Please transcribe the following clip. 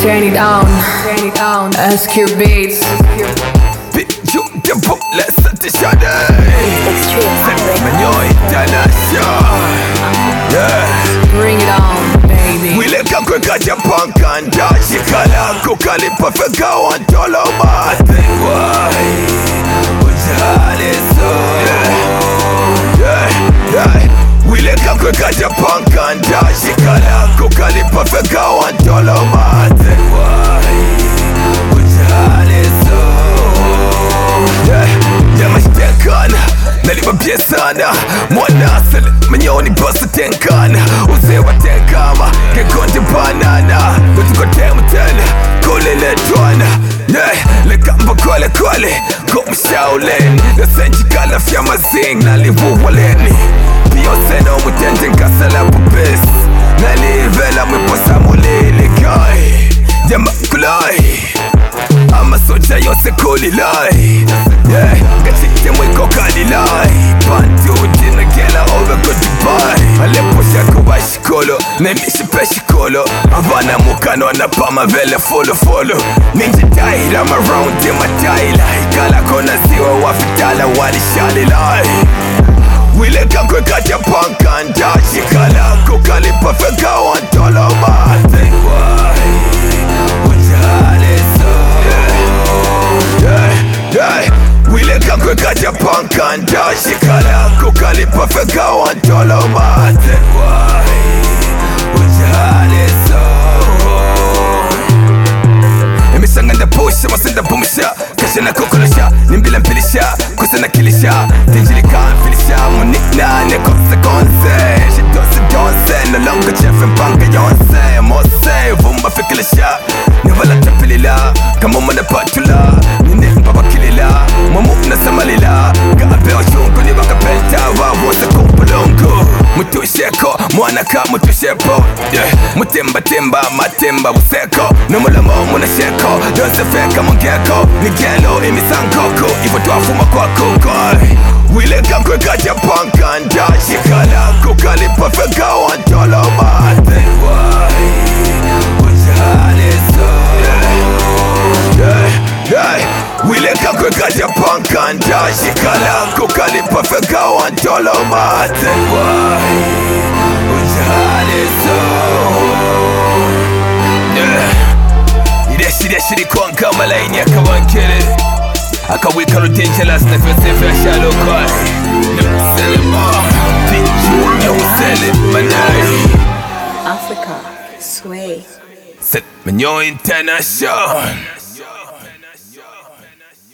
Turn it on, SQ Beats. Beautiful, let's set the shadow. Manyo International. Yeah. Bring it on, baby. We look up quick at your punk and dash. You call out, cook all it perfect, go on, tolo, man. Why? What's all this so? Yeah. We look up quick at your punk and dash. You call out, cook all it perfect, go on, tolo, man. Why? What's all this so? Yeah, mashtekana nalipa pia sana mwana sele manyoni basa tenkana usewa tenkama kekonde banana tutuko temutele kule letwana lekamba kole kole kumshauleni nasenjikala fya mazing nalivuwaleni piyoseno mutende nkasala pupes nalivela mwiposa mulili kai jamakulai amasoja yose kulilai gatite mwiko kalilai pantuti nagela over go Dubai aleposha kuba shikolo nemishipe shikolo avana mukano na pama vele follow ninja taila I'm around in my taila ikala kona siwa wafitala walishalilai wile kakwe kaja pankanda shikala kukali pafeka wantolo mate wile kakwe kaja pankanda shikala kukali pafeka wantolo mate emisanganda pusha masenda bumisha kashana kukulisha nimbila mpilisha kusana kilisha tinjilikan filisha munikna nekose konse shidose donse no longer chef mpanga yonse mose vumba fikilisha nivala tapilila kama mana patula nine mpapa kilila mamu nasamalila gaapeo shungu ni wakapenta wawose kumpulungu mutusheko mwanaka mutushepo mutimba timba matimba useko numulamo munasheko dosefeka mongeko nigelo imisankoko ivo twafuma kwako koi wile kakwe kaja pankanda shikala kukali pafeka wantolo mate wile kakwe kaja pankanda shikala kukali pafeka wantolo mate Shiri kwanka malaini akawankele akawika dangerous na vyose shallow kwa Selema Pichu Usele Manai Africa, sway. Set Manyo International.